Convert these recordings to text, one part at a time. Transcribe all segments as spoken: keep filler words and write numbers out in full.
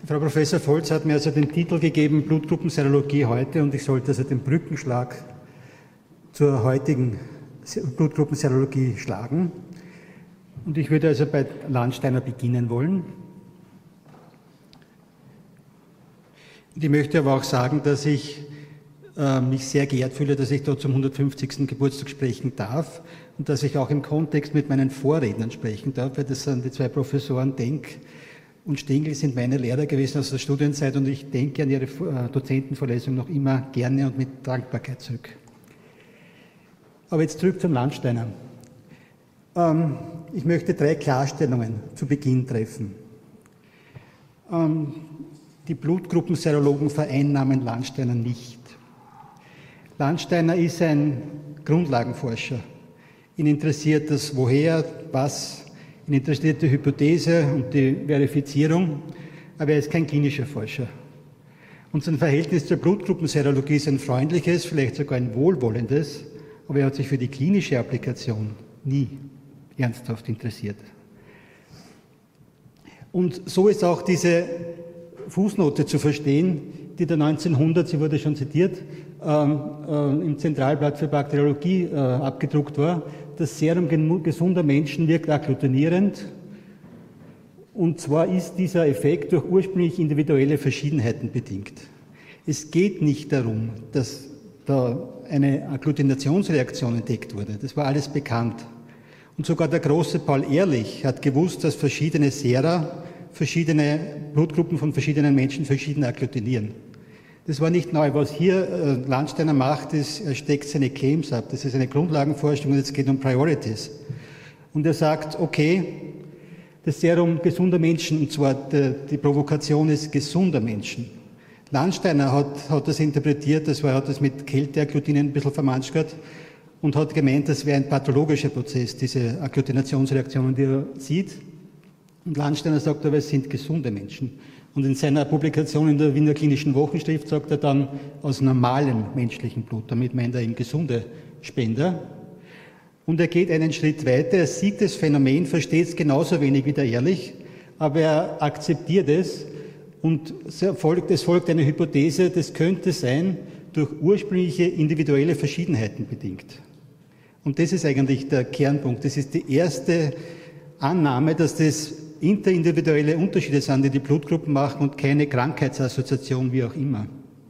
Frau Professor Volz hat mir also den Titel gegeben, Blutgruppenserologie heute, und ich sollte also den Brückenschlag zur heutigen Blutgruppenserologie schlagen. Und ich würde also bei Landsteiner beginnen wollen. Und ich möchte aber auch sagen, dass ich äh, mich sehr geehrt fühle, dass ich dort zum hundertfünfzigsten Geburtstag sprechen darf und dass ich auch im Kontext mit meinen Vorrednern sprechen darf, weil das sind die zwei Professoren Denk und Stengel sind meine Lehrer gewesen aus der Studienzeit, und ich denke an ihre Dozentenvorlesung noch immer gerne und mit Dankbarkeit zurück. Aber jetzt zurück zum Landsteiner. Ähm, ich möchte drei Klarstellungen zu Beginn treffen. Ähm, die Blutgruppenserologen vereinnahmen Landsteiner nicht. Landsteiner ist ein Grundlagenforscher. Ihn interessiert das Woher, was, ihn interessiert die Hypothese und die Verifizierung, aber er ist kein klinischer Forscher. Und sein Verhältnis zur Blutgruppenserologie ist ein freundliches, vielleicht sogar ein wohlwollendes, aber er hat sich für die klinische Applikation nie ernsthaft interessiert. Und so ist auch diese Fußnote zu verstehen, die da neunzehnhundert, sie wurde schon zitiert, ähm, äh, im Zentralblatt für Bakteriologie äh, abgedruckt war. Das Serum gesunder Menschen wirkt agglutinierend, und zwar ist dieser Effekt durch ursprünglich individuelle Verschiedenheiten bedingt. Es geht nicht darum, dass da eine Agglutinationsreaktion entdeckt wurde. Das war alles bekannt. Und sogar der große Paul Ehrlich hat gewusst, dass verschiedene Sera verschiedene Blutgruppen von verschiedenen Menschen verschieden agglutinieren. Das war nicht neu. Was hier äh, Landsteiner macht, ist, er steckt seine Claims ab. Das ist eine Grundlagenforschung und es geht um Priorities. Und er sagt, okay, das Serum gesunder Menschen, und zwar die, die Provokation ist gesunder Menschen. Landsteiner hat, hat das interpretiert, das war, hat das mit Kälteagglutinien ein bisschen vermanschert und hat gemeint, das wäre ein pathologischer Prozess, diese Agglutinationsreaktionen, die er sieht. Und Landsteiner sagt aber, es sind gesunde Menschen. Und in seiner Publikation in der Wiener Klinischen Wochenschrift sagt er dann aus normalem menschlichen Blut. Damit meint er eben gesunde Spender. Und er geht einen Schritt weiter. Er sieht das Phänomen, versteht es genauso wenig wie der Ehrlich, aber er akzeptiert es und es folgt, es folgt eine Hypothese, das könnte sein, durch ursprüngliche individuelle Verschiedenheiten bedingt. Und das ist eigentlich der Kernpunkt. Das ist die erste Annahme, dass das interindividuelle Unterschiede sind, die die Blutgruppen machen und keine Krankheitsassoziation, wie auch immer.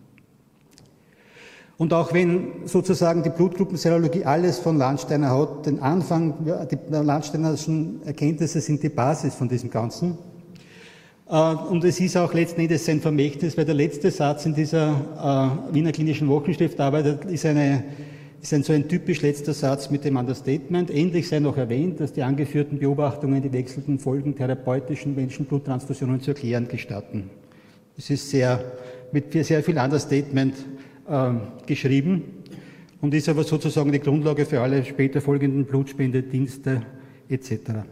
Und auch wenn sozusagen die Blutgruppenserologie alles von Landsteiner hat, den Anfang, ja, die Landsteinerschen Erkenntnisse sind die Basis von diesem Ganzen. Und es ist auch letzten Endes sein Vermächtnis, weil der letzte Satz in dieser äh, Wiener Klinischen Wochenschrift arbeitet, ist eine ist ein so ein typisch letzter Satz mit dem Understatement. Endlich sei noch erwähnt, dass die angeführten Beobachtungen die wechselnden Folgen therapeutischen Menschenbluttransfusionen zu erklären gestatten. Es ist sehr, mit sehr viel Understatement äh, geschrieben und ist aber sozusagen die Grundlage für alle später folgenden Blutspendedienste et cetera.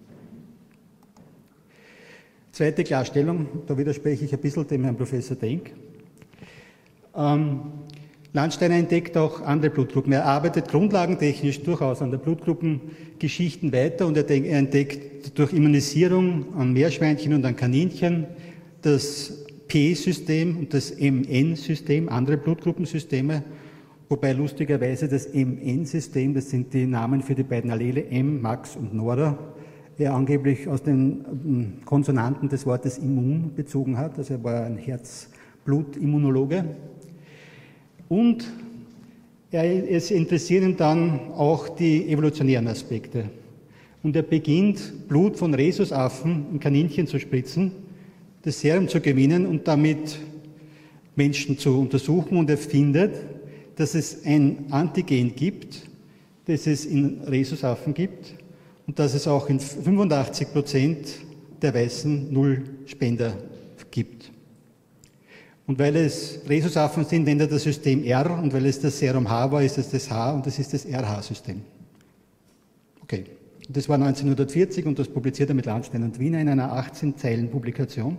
Zweite Klarstellung, da widerspreche ich ein bisschen dem Herrn Professor Denk. Ähm, Landsteiner entdeckt auch andere Blutgruppen. Er arbeitet grundlagentechnisch durchaus an der Blutgruppengeschichten weiter und er entdeckt durch Immunisierung an Meerschweinchen und an Kaninchen das P-System und das M N-System, andere Blutgruppensysteme, wobei lustigerweise das M N-System, das sind die Namen für die beiden Allele M, Max und Nora, er angeblich aus den Konsonanten des Wortes Immun bezogen hat, also er war ein Herz-Blut-Immunologe. Und er, es interessieren ihn dann auch die evolutionären Aspekte. Und er beginnt, Blut von Rhesusaffen in Kaninchen zu spritzen, das Serum zu gewinnen und damit Menschen zu untersuchen. Und er findet, dass es ein Antigen gibt, das es in Rhesusaffen gibt und dass es auch in fünfundachtzig Prozent der weißen Nullspender gibt. Und weil es Rhesusaffen sind, nennt er das System R, und weil es das Serum H war, ist es das H, und das ist das R H-System. Okay. Das war neunzehnhundertvierzig und das publiziert er mit Landsteiner und Wiener in einer achtzehn Zeilen Publikation.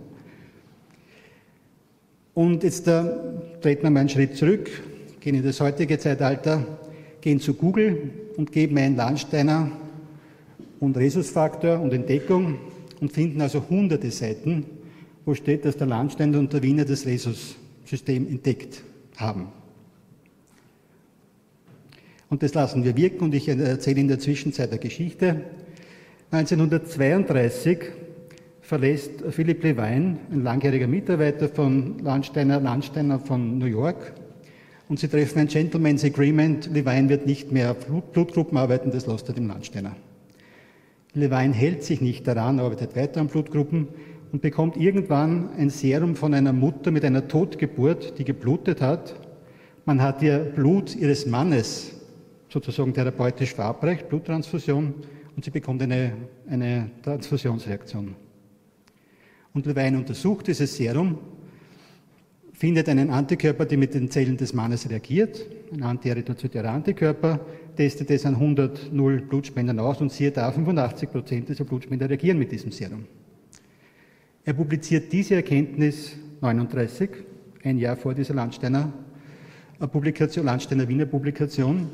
Und jetzt da treten wir mal einen Schritt zurück, gehen in das heutige Zeitalter, gehen zu Google und geben ein Landsteiner und Rhesusfaktor und Entdeckung und finden also hunderte Seiten, wo steht, dass der Landsteiner und der Wiener das Rhesus-System entdeckt haben. Und das lassen wir wirken und ich erzähle in der Zwischenzeit der Geschichte. neunzehnhundertzweiunddreißig verlässt Philipp Levine, ein langjähriger Mitarbeiter von Landsteiner, Landsteiner von New York, und sie treffen ein Gentleman's Agreement. Levine wird nicht mehr auf Blutgruppen arbeiten, das lässt er dem Landsteiner. Levine hält sich nicht daran, arbeitet weiter an Blutgruppen und bekommt irgendwann ein Serum von einer Mutter mit einer Totgeburt, die geblutet hat. Man hat ihr Blut ihres Mannes sozusagen therapeutisch verabreicht, Bluttransfusion, und sie bekommt eine, eine Transfusionsreaktion. Und Levine untersucht dieses Serum, findet einen Antikörper, der mit den Zellen des Mannes reagiert, ein antierythrozytärer Antikörper, testet es an hundert null Blutspendern aus und siehe da, fünfundachtzig Prozent dieser Blutspender reagieren mit diesem Serum. Er publiziert diese Erkenntnis neununddreißig, ein Jahr vor dieser Landsteiner Publikation, Landsteiner Wiener Publikation,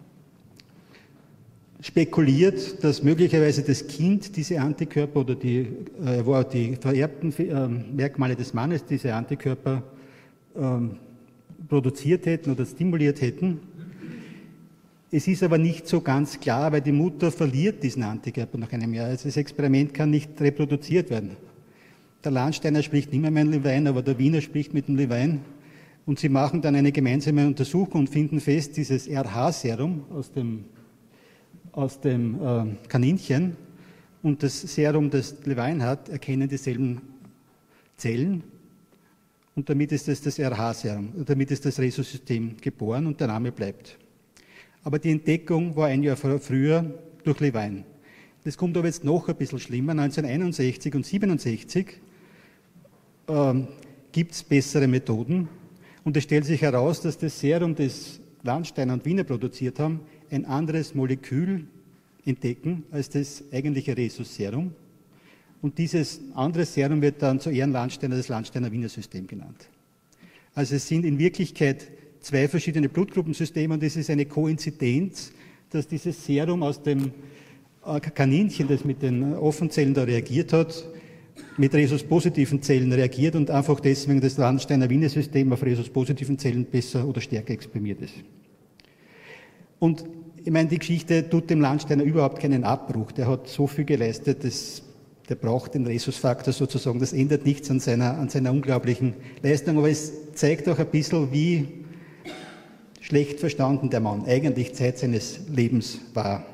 spekuliert, dass möglicherweise das Kind diese Antikörper oder die, äh, wo die vererbten äh, Merkmale des Mannes diese Antikörper äh, produziert hätten oder stimuliert hätten. Es ist aber nicht so ganz klar, weil die Mutter verliert diesen Antikörper nach einem Jahr. Also das Experiment kann nicht reproduziert werden. Der Landsteiner spricht nicht mehr mit dem Levine, aber der Wiener spricht mit dem Levine. Und sie machen dann eine gemeinsame Untersuchung und finden fest, dieses R H-Serum aus dem aus dem äh, Kaninchen und das Serum, das Levine hat, erkennen dieselben Zellen und damit ist das das R H-Serum, damit ist das Rhesus-System geboren und der Name bleibt. Aber die Entdeckung war ein Jahr früher durch Levine. Das kommt aber jetzt noch ein bisschen schlimmer. neunzehnhunderteinundsechzig und siebenundsechzig ähm, gibt es bessere Methoden und es stellt sich heraus, dass das Serum, das Landsteiner und Wiener produziert haben, ein anderes Molekül entdecken als das eigentliche Rhesus-Serum. Und dieses andere Serum wird dann zu Ehren Landsteiner das Landsteiner-Wiener-System genannt. Also es sind in Wirklichkeit zwei verschiedene Blutgruppensysteme und es ist eine Koinzidenz, dass dieses Serum aus dem Kaninchen, das mit den Offenzellen da reagiert hat, mit Rhesus-positiven Zellen reagiert und einfach deswegen das Landsteiner-Wiener-System auf Rhesus-positiven Zellen besser oder stärker exprimiert ist. Und ich meine, die Geschichte tut dem Landsteiner überhaupt keinen Abbruch. Der hat so viel geleistet, dass der braucht den Rhesus-Faktor sozusagen. Das ändert nichts an seiner, an seiner unglaublichen Leistung, aber es zeigt auch ein bisschen, wie schlecht verstanden der Mann eigentlich Zeit seines Lebens war.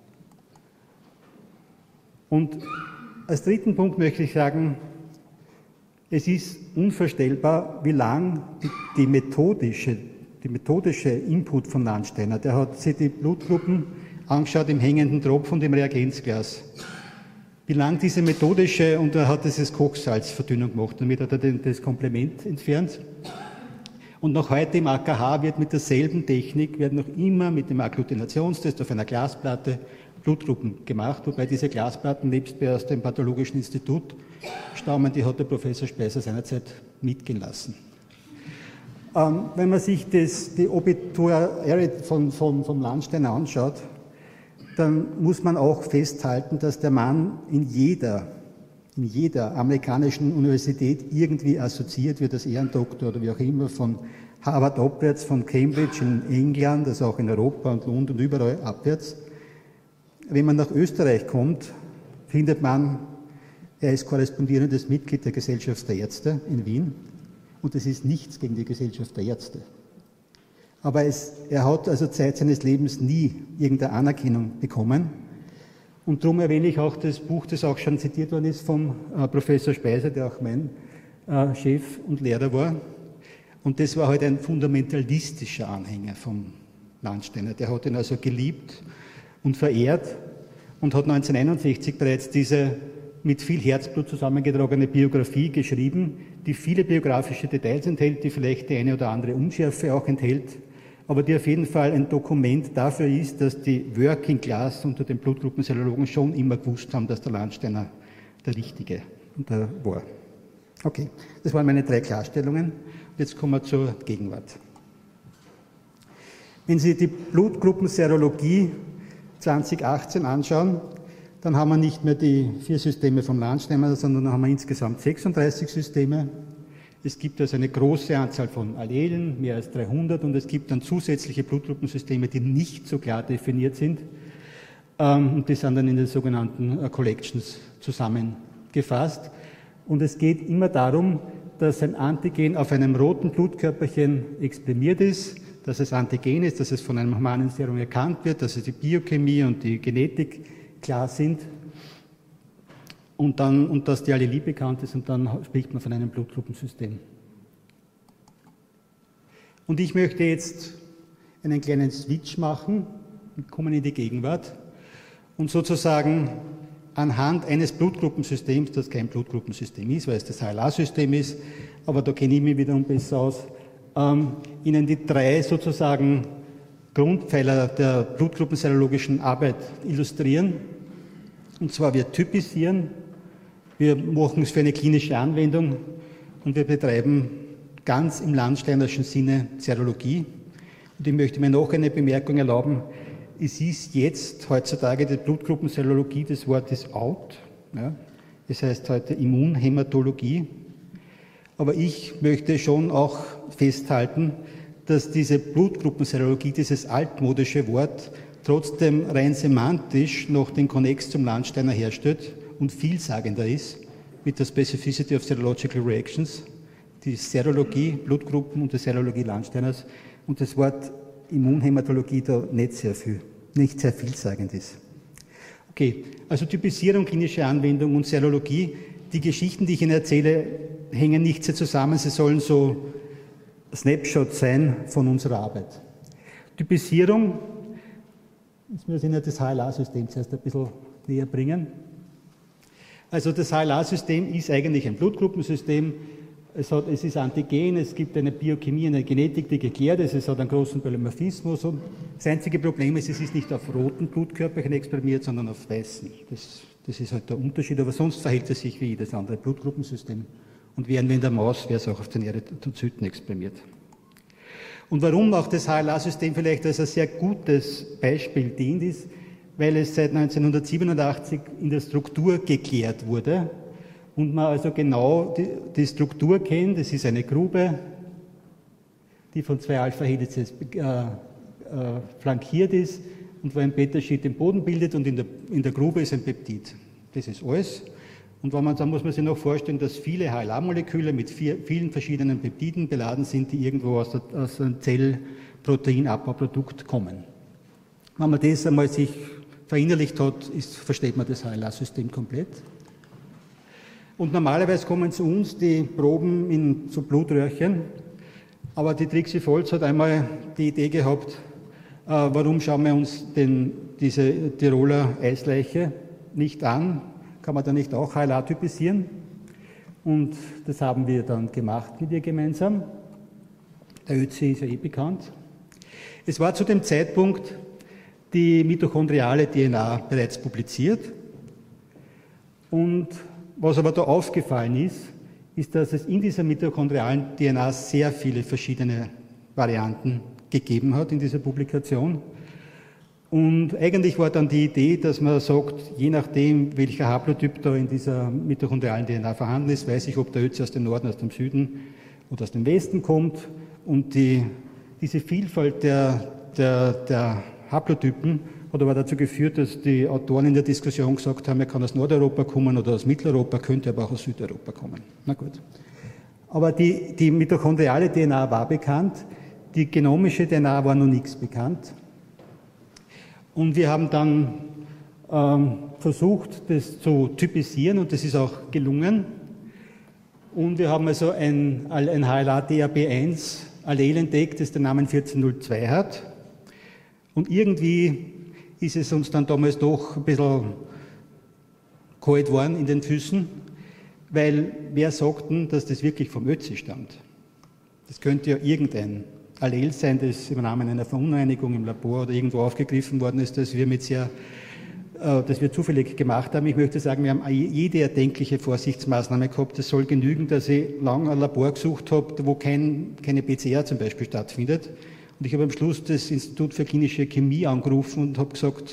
Und als dritten Punkt möchte ich sagen, es ist unvorstellbar, wie lang die, die methodische Die methodische Input von Landsteiner, der hat sich die Blutgruppen angeschaut im hängenden Tropfen und im Reagenzglas. Wie lang diese methodische, und er hat dieses Kochsalzverdünnung gemacht, damit hat er das Komplement entfernt. Und noch heute im A K H wird mit derselben Technik, wird noch immer mit dem Agglutinationstest auf einer Glasplatte Blutgruppen gemacht, wobei diese Glasplatten, nebst bei aus dem Pathologischen Institut stammen, die hat der Professor Speiser seinerzeit mitgehen lassen. Ähm, wenn man sich das, die Obituary von, von, vom Landsteiner anschaut, dann muss man auch festhalten, dass der Mann in jeder, in jeder amerikanischen Universität irgendwie assoziiert wird als Ehrendoktor oder wie auch immer, von Harvard abwärts, von Cambridge in England, also auch in Europa und Lund und überall abwärts. Wenn man nach Österreich kommt, findet man, er ist korrespondierendes Mitglied der Gesellschaft der Ärzte in Wien. Und es ist nichts gegen die Gesellschaft der Ärzte. Aber es, er hat also Zeit seines Lebens nie irgendeine Anerkennung bekommen. Und darum erwähne ich auch das Buch, das auch schon zitiert worden ist vom äh, Professor Speiser, der auch mein äh, Chef und Lehrer war. Und das war halt ein fundamentalistischer Anhänger vom Landsteiner. Der hat ihn also geliebt und verehrt und hat neunzehnhunderteinundsechzig bereits diese mit viel Herzblut zusammengetragene Biografie geschrieben, die viele biografische Details enthält, die vielleicht die eine oder andere Unschärfe auch enthält, aber die auf jeden Fall ein Dokument dafür ist, dass die Working Class unter den Blutgruppenserologen schon immer gewusst haben, dass der Landsteiner der Richtige war. Okay, das waren meine drei Klarstellungen. Jetzt kommen wir zur Gegenwart. Wenn Sie die Blutgruppenserologie zweitausendachtzehn anschauen, Dann haben wir nicht mehr die vier Systeme vom Landsteiner, sondern dann haben wir insgesamt sechsunddreißig Systeme. Es gibt also eine große Anzahl von Allelen, mehr als dreihundert, und es gibt dann zusätzliche Blutgruppensysteme, die nicht so klar definiert sind. Und die sind dann in den sogenannten Collections zusammengefasst. Und es geht immer darum, dass ein Antigen auf einem roten Blutkörperchen exprimiert ist, dass es Antigen ist, dass es von einem humanen Serum erkannt wird, dass es die Biochemie und die Genetik klar sind und, dann, und dass die Allelie bekannt ist, und dann spricht man von einem Blutgruppensystem. Und ich möchte jetzt einen kleinen Switch machen, wir kommen in die Gegenwart, und sozusagen anhand eines Blutgruppensystems, das kein Blutgruppensystem ist, weil es das H L A-System ist, aber da kenne ich mich wiederum besser aus, ähm, Ihnen die drei sozusagen Grundpfeiler der blutgruppenserologischen Arbeit illustrieren. Und zwar wir typisieren, wir machen es für eine klinische Anwendung und wir betreiben ganz im Landsteinerschen Sinne Serologie. Und ich möchte mir noch eine Bemerkung erlauben. Es ist jetzt heutzutage die Blutgruppenserologie, das Wort ist out. Ja. Das heißt heute Immunhämatologie. Aber ich möchte schon auch festhalten, dass diese Blutgruppenserologie, dieses altmodische Wort, trotzdem rein semantisch noch den Konnex zum Landsteiner herstellt und vielsagender ist mit der Specificity of Serological Reactions, die Serologie, Blutgruppen und die Serologie Landsteiners, und das Wort Immunhämatologie da nicht sehr viel, nicht sehr vielsagend ist. Okay, also Typisierung, klinische Anwendung und Serologie. Die Geschichten, die ich Ihnen erzähle, hängen nicht sehr zusammen, sie sollen so Snapshots sein von unserer Arbeit. Typisierung, jetzt müssen wir das H L A-System zuerst ein bisschen näher bringen. Also das H L A-System ist eigentlich ein Blutgruppensystem. Es, hat, es ist Antigen, es gibt eine Biochemie, eine Genetik, die geklärt ist, es hat einen großen Polymorphismus, und das einzige Problem ist, es ist nicht auf roten Blutkörperchen exprimiert, sondern auf weißen. Das, das ist halt der Unterschied, aber sonst verhält es sich wie jedes andere Blutgruppensystem. Und wären wir in der Maus, wäre es auch auf den Erythrozyten exprimiert. Und warum auch das H L A-System vielleicht als ein sehr gutes Beispiel dient, ist, weil es seit neunzehnhundertsiebenundachtzig in der Struktur geklärt wurde und man also genau die, die Struktur kennt. Es ist eine Grube, die von zwei Alpha-Helices äh, äh, flankiert ist und wo ein Beta-Sheet den Boden bildet, und in der, in der Grube ist ein Peptid. Das ist alles. Und wenn man, dann muss man sich noch vorstellen, dass viele H L A-Moleküle mit vier, vielen verschiedenen Peptiden beladen sind, die irgendwo aus, der, aus einem Zellproteinabbauprodukт kommen. Wenn man das einmal sich verinnerlicht hat, ist, versteht man das H L A-System komplett. Und normalerweise kommen zu uns die Proben in so Blutröhrchen, aber die Trixie Volz hat einmal die Idee gehabt, äh, warum schauen wir uns denn diese Tiroler Eisleiche nicht an? Kann man da nicht auch H L A typisieren? Und das haben wir dann gemacht mit ihr gemeinsam. Der Ö C ist ja eh bekannt. Es war zu dem Zeitpunkt die mitochondriale D N A bereits publiziert. Und was aber da aufgefallen ist, ist, dass es in dieser mitochondrialen D N A sehr viele verschiedene Varianten gegeben hat in dieser Publikation. Und eigentlich war dann die Idee, dass man sagt, je nachdem, welcher Haplotyp da in dieser mitochondrialen D N A vorhanden ist, weiß ich, ob der Ö C aus dem Norden, aus dem Süden oder aus dem Westen kommt. Und die, diese Vielfalt der, der, der Haplotypen hat aber dazu geführt, dass die Autoren in der Diskussion gesagt haben, er kann aus Nordeuropa kommen oder aus Mitteleuropa, könnte aber auch aus Südeuropa kommen. Na gut. Aber die, die mitochondriale D N A war bekannt, die genomische D N A war noch nichts bekannt. Und wir haben dann ähm, versucht, das zu typisieren, und das ist auch gelungen. Und wir haben also ein, ein H L A D A B eins Allel entdeckt, das den Namen vierzehn null zwei hat. Und irgendwie ist es uns dann damals doch ein bisschen kalt geworden in den Füßen, weil wer sagt denn, dass das wirklich vom Ö C stammt? Das könnte ja irgendein Allel sein, das im Rahmen einer Verunreinigung im Labor oder irgendwo aufgegriffen worden ist, das wir mit sehr, äh, das wir zufällig gemacht haben. Ich möchte sagen, wir haben jede erdenkliche Vorsichtsmaßnahme gehabt. Es soll genügen, dass ich lange ein Labor gesucht habe, wo kein, keine P C R zum Beispiel stattfindet. Und ich habe am Schluss das Institut für klinische Chemie angerufen und habe gesagt,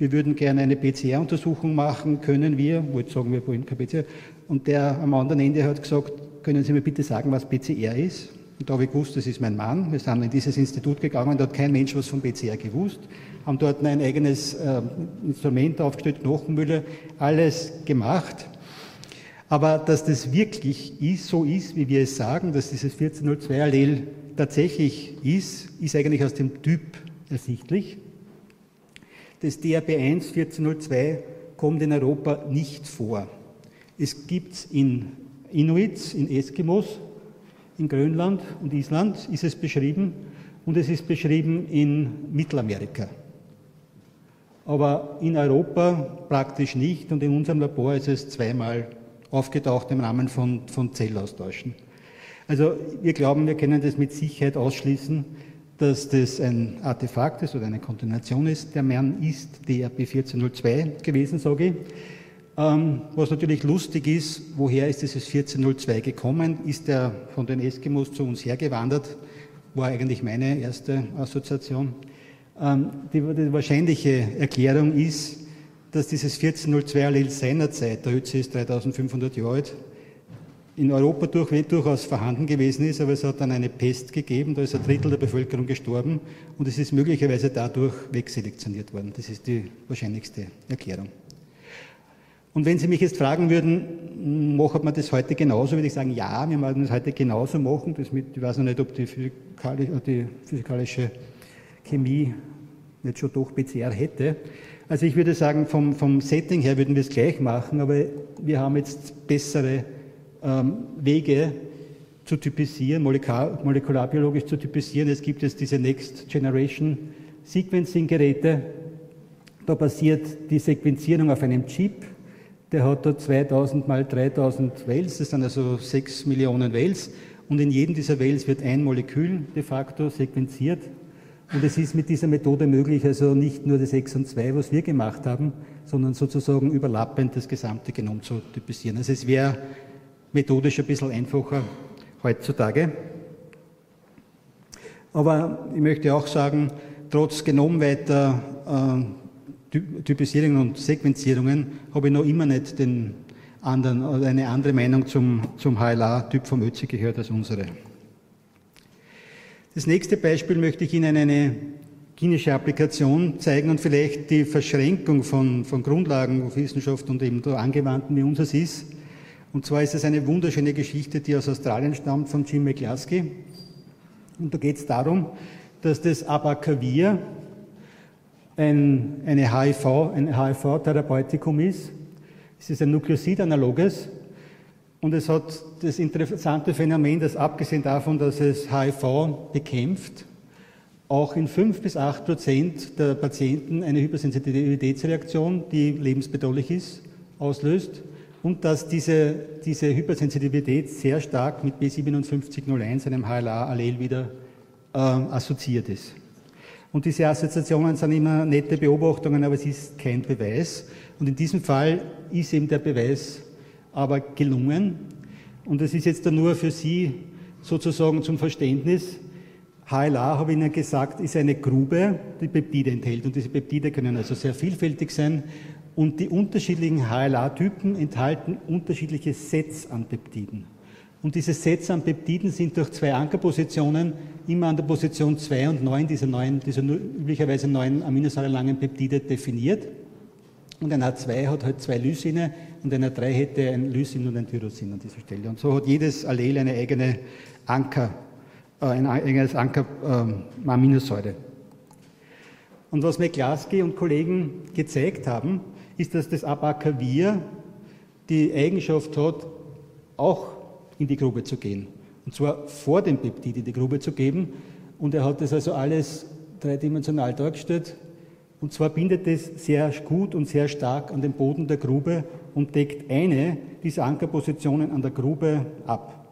wir würden gerne eine P C R-Untersuchung machen, können wir, wo jetzt sagen wir, wollen keine P C R, und der am anderen Ende hat gesagt, können Sie mir bitte sagen, was P C R ist? Und da habe ich gewusst, das ist mein Mann. Wir sind in dieses Institut gegangen, da hat kein Mensch was von P C R gewusst, haben dort ein eigenes äh, Instrument aufgestellt, Knochenmühle, alles gemacht. Aber dass das wirklich ist, so ist, wie wir es sagen, dass dieses vierzehnhundertzwei-Allel tatsächlich ist, ist eigentlich aus dem Typ ersichtlich. Das D R B eins vierzehnhundertzwei kommt in Europa nicht vor. Es gibt es in Inuits, in Eskimos, in Grönland und Island ist es beschrieben und es ist beschrieben in Mittelamerika. Aber in Europa praktisch nicht und in unserem Labor ist es zweimal aufgetaucht im Rahmen von, von Zellaustauschen. Also wir glauben, wir können das mit Sicherheit ausschließen, dass das ein Artefakt ist oder eine Kontamination ist. Der Mann ist D R B vierzehnhundertzwei gewesen, sage ich. Ähm, was natürlich lustig ist, woher ist dieses vierzehnhundertzwei gekommen? Ist er von den Eskimos zu uns hergewandert? War eigentlich meine erste Assoziation. Ähm, die, die wahrscheinliche Erklärung ist, dass dieses vierzehnhundertzwei-Allel seinerzeit, der Ö C ist dreitausendfünfhundert Jahre alt, in Europa durch, durchaus vorhanden gewesen ist, aber es hat dann eine Pest gegeben, da ist ein Drittel der Bevölkerung gestorben und es ist möglicherweise dadurch wegselektioniert worden. Das ist die wahrscheinlichste Erklärung. Und wenn Sie mich jetzt fragen würden, macht man das heute genauso, würde ich sagen, ja, wir werden das heute genauso machen. Das mit, ich weiß noch nicht, ob die, physikalisch, die physikalische Chemie nicht schon doch P C R hätte. Also ich würde sagen, vom, vom Setting her würden wir es gleich machen, aber wir haben jetzt bessere ähm, Wege zu typisieren, molekular, molekularbiologisch zu typisieren. Es gibt jetzt diese Next Generation Sequencing Geräte. Da basiert die Sequenzierung auf einem Chip. Der hat da zweitausend mal dreitausend Wells, das sind also sechs Millionen Wells. Und in jedem dieser Wells wird ein Molekül de facto sequenziert. Und es ist mit dieser Methode möglich, also nicht nur das Exon zwei, was wir gemacht haben, sondern sozusagen überlappend das gesamte Genom zu typisieren. Also es wäre methodisch ein bisschen einfacher heutzutage. Aber ich möchte auch sagen, trotz genomweiter äh, Typisierungen und Sequenzierungen habe ich noch immer nicht den anderen, oder eine andere Meinung zum, zum H L A-Typ vom Ö C gehört als unsere. Das nächste Beispiel möchte ich Ihnen eine klinische Applikation zeigen und vielleicht die Verschränkung von, von Grundlagenwissenschaft und eben der Angewandten, wie unseres ist. Und zwar ist es eine wunderschöne Geschichte, die aus Australien stammt, von Jim McCluskey. Und da geht es darum, dass das Abacavir ein, eine H I V, ein H I V-Therapeutikum ist. Es ist ein Nukleosid-analoges. Und es hat das interessante Phänomen, dass abgesehen davon, dass es H I V bekämpft, auch in fünf bis acht Prozent der Patienten eine Hypersensitivitätsreaktion, die lebensbedrohlich ist, auslöst. Und dass diese, diese Hypersensitivität sehr stark mit B siebenundfünfzig null eins, einem H L A-Allel, wieder äh, assoziiert ist. Und diese Assoziationen sind immer nette Beobachtungen, aber es ist kein Beweis. Und in diesem Fall ist eben der Beweis aber gelungen. Und das ist jetzt dann nur für Sie sozusagen zum Verständnis. H L A, habe ich Ihnen gesagt, ist eine Grube, die Peptide enthält. Und diese Peptide können also sehr vielfältig sein. Und die unterschiedlichen H L A-Typen enthalten unterschiedliche Sets an Peptiden. Und diese Sets an Peptiden sind durch zwei Ankerpositionen immer an der Position zwei und neun dieser, neuen, dieser üblicherweise neun aminosäurelangen Peptide definiert. Und ein H zwei hat halt zwei Lysine und ein H drei hätte ein Lysin und ein Tyrosin an dieser Stelle. Und so hat jedes Allel eine eigene Anker, äh, ein eigenes Anker-Aminosäure. Ähm, und was McCluskey und Kollegen gezeigt haben, ist, dass das Abacavir die Eigenschaft hat, auch in die Grube zu gehen. Und zwar vor dem Peptid in die Grube zu geben. Und er hat das also alles dreidimensional dargestellt. Und zwar bindet es sehr gut und sehr stark an den Boden der Grube und deckt eine dieser Ankerpositionen an der Grube ab.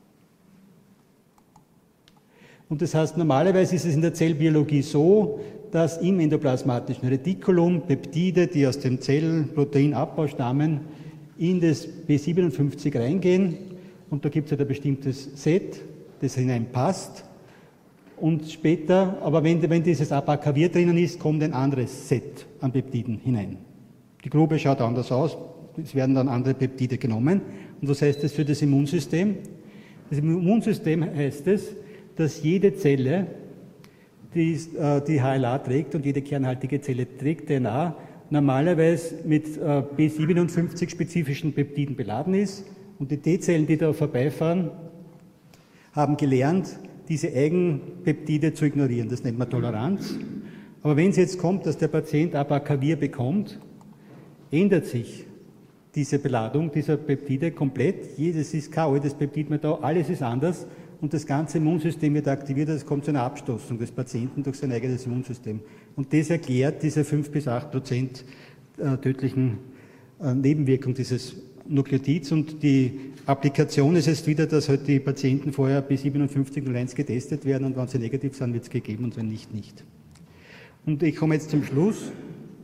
Und das heißt, normalerweise ist es in der Zellbiologie so, dass im endoplasmatischen Retikulum Peptide, die aus dem Zellproteinabbau stammen, in das B siebenundfünfzig reingehen. Und da gibt es halt ein bestimmtes Set, das hineinpasst. Und später, aber wenn, wenn dieses Abacavir drinnen ist, kommt ein anderes Set an Peptiden hinein. Die Grube schaut anders aus, es werden dann andere Peptide genommen. Und was heißt das für das Immunsystem? Das Immunsystem heißt es, dass jede Zelle, die, äh, die H L A trägt und jede kernhaltige Zelle trägt D N A, normalerweise mit äh, B siebenundfünfzig-spezifischen Peptiden beladen ist. Und die T-Zellen, die da vorbeifahren, haben gelernt, diese Eigenpeptide zu ignorieren. Das nennt man Toleranz. Aber wenn es jetzt kommt, dass der Patient Abacavir bekommt, ändert sich diese Beladung dieser Peptide komplett. Jedes ist kein altes Peptid mehr da, alles ist anders und das ganze Immunsystem wird aktiviert. Es kommt zu einer Abstoßung des Patienten durch sein eigenes Immunsystem. Und das erklärt diese fünf bis acht Prozent tödlichen Nebenwirkung dieses Nukleotids. Und die Applikation ist jetzt wieder, dass halt die Patienten vorher B siebenundfünfzig null eins getestet werden und wenn sie negativ sind, wird es gegeben und wenn nicht, nicht. Und ich komme jetzt zum Schluss.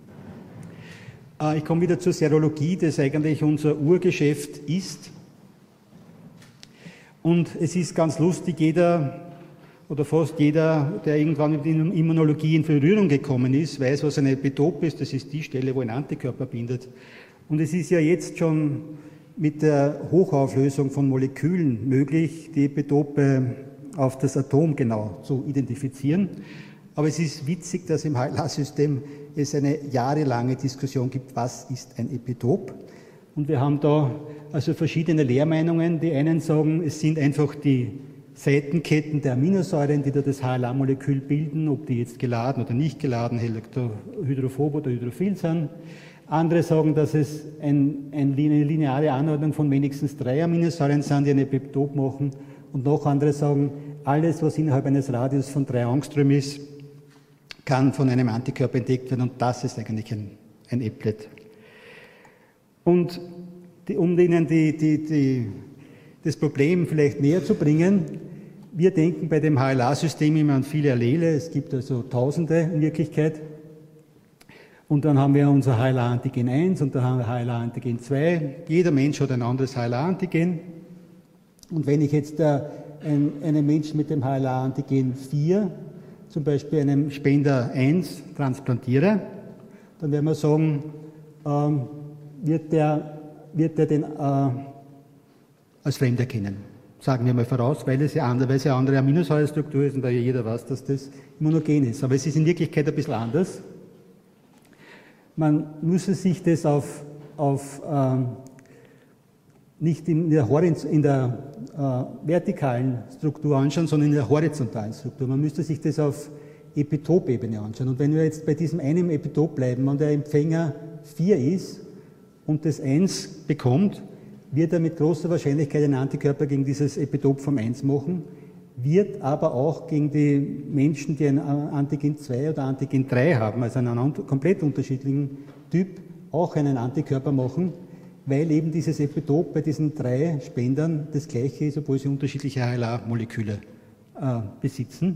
Ich komme wieder zur Serologie, das eigentlich unser Urgeschäft ist. Und es ist ganz lustig, jeder oder fast jeder, der irgendwann mit Immunologie in Berührung gekommen ist, weiß, was ein Epitop ist. Das ist die Stelle, wo ein Antikörper bindet. Und es ist ja jetzt schon mit der Hochauflösung von Molekülen möglich, die Epitope auf das Atom genau zu identifizieren. Aber es ist witzig, dass im H L A-System es eine jahrelange Diskussion gibt, was ist ein Epitop. Und wir haben da also verschiedene Lehrmeinungen. Die einen sagen, es sind einfach die Seitenketten der Aminosäuren, die da das H L A-Molekül bilden, ob die jetzt geladen oder nicht geladen, hydrophob oder hydrophil sind. Andere sagen, dass es ein, eine lineare Anordnung von wenigstens drei Aminosäuren sind, die ein Epitop machen. Und noch andere sagen, alles, was innerhalb eines Radius von drei Angström ist, kann von einem Antikörper entdeckt werden und das ist eigentlich ein, ein Applet. Und die, um Ihnen die, die, die, das Problem vielleicht näher zu bringen, wir denken bei dem H L A-System immer an viele Allele, es gibt also Tausende in Wirklichkeit. Und dann haben wir unser H L A-Antigen eins und dann haben wir H L A-Antigen zwei. Jeder Mensch hat ein anderes H L A-Antigen. Und wenn ich jetzt äh, ein, einen Menschen mit dem H L A-Antigen vier zum Beispiel einem Spender eins transplantiere, dann werden wir sagen, ähm, wird der, wird der den äh, als fremd erkennen. Sagen wir mal voraus, weil es ja andere, weil es ja andere Aminosäurestruktur ist und weil ja jeder weiß, dass das immunogen ist. Aber es ist in Wirklichkeit ein bisschen anders. Man müsse sich das auf, auf ähm, nicht in der, in der äh, vertikalen Struktur anschauen, sondern in der horizontalen Struktur. Man müsste sich das auf Epitopebene anschauen. Und wenn wir jetzt bei diesem einen Epitop bleiben und der Empfänger vier ist und das eins bekommt, wird er mit großer Wahrscheinlichkeit einen Antikörper gegen dieses Epitop vom eins machen, wird aber auch gegen die Menschen, die ein Antigen zwei oder Antigen drei haben, also einen komplett unterschiedlichen Typ, auch einen Antikörper machen, weil eben dieses Epitop bei diesen drei Spendern das gleiche ist, obwohl sie unterschiedliche H L A-Moleküle äh, besitzen.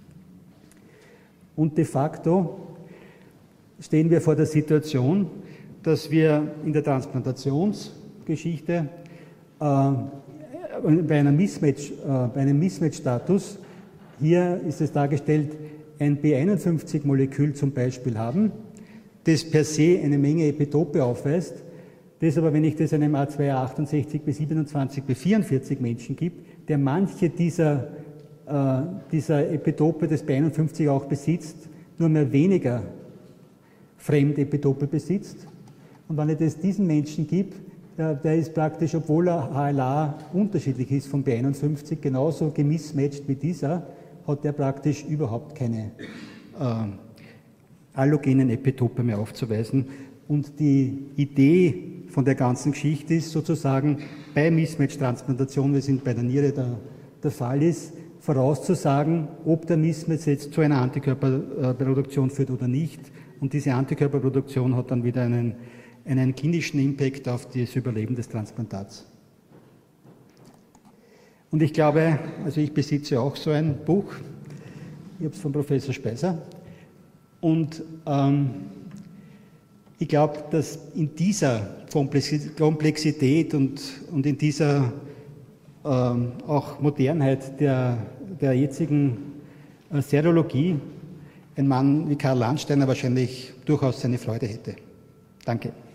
Und de facto stehen wir vor der Situation, dass wir in der Transplantationsgeschichte äh, bei, einer Mismatch, äh, bei einem Mismatch-Status, hier ist es dargestellt, ein B einundfünfzig-Molekül zum Beispiel haben, das per se eine Menge Epitope aufweist, das aber, wenn ich das einem A zwei A achtundsechzig B siebenundzwanzig B vierundvierzig Menschen gibt, der manche dieser, äh, dieser Epitope des B einundfünfzig auch besitzt, nur mehr weniger Fremdepitope besitzt. Und wenn ich das diesen Menschen gibt, der, der ist praktisch, obwohl er H L A unterschiedlich ist vom B einundfünfzig, genauso gemismatcht wie dieser, hat der praktisch überhaupt keine äh, allogenen Epitope mehr aufzuweisen. Und die Idee von der ganzen Geschichte ist sozusagen bei Mismatch-Transplantation, wie es bei der Niere der, der Fall ist, vorauszusagen, ob der Mismatch jetzt zu einer Antikörperproduktion führt oder nicht. Und diese Antikörperproduktion hat dann wieder einen, einen klinischen Impact auf das Überleben des Transplantats. Und ich glaube, also ich besitze auch so ein Buch, ich habe es von Professor Speiser, und ähm, ich glaube, dass in dieser Komplexität und, und in dieser ähm, auch Modernheit der, der jetzigen äh, Serologie ein Mann wie Karl Landsteiner wahrscheinlich durchaus seine Freude hätte. Danke.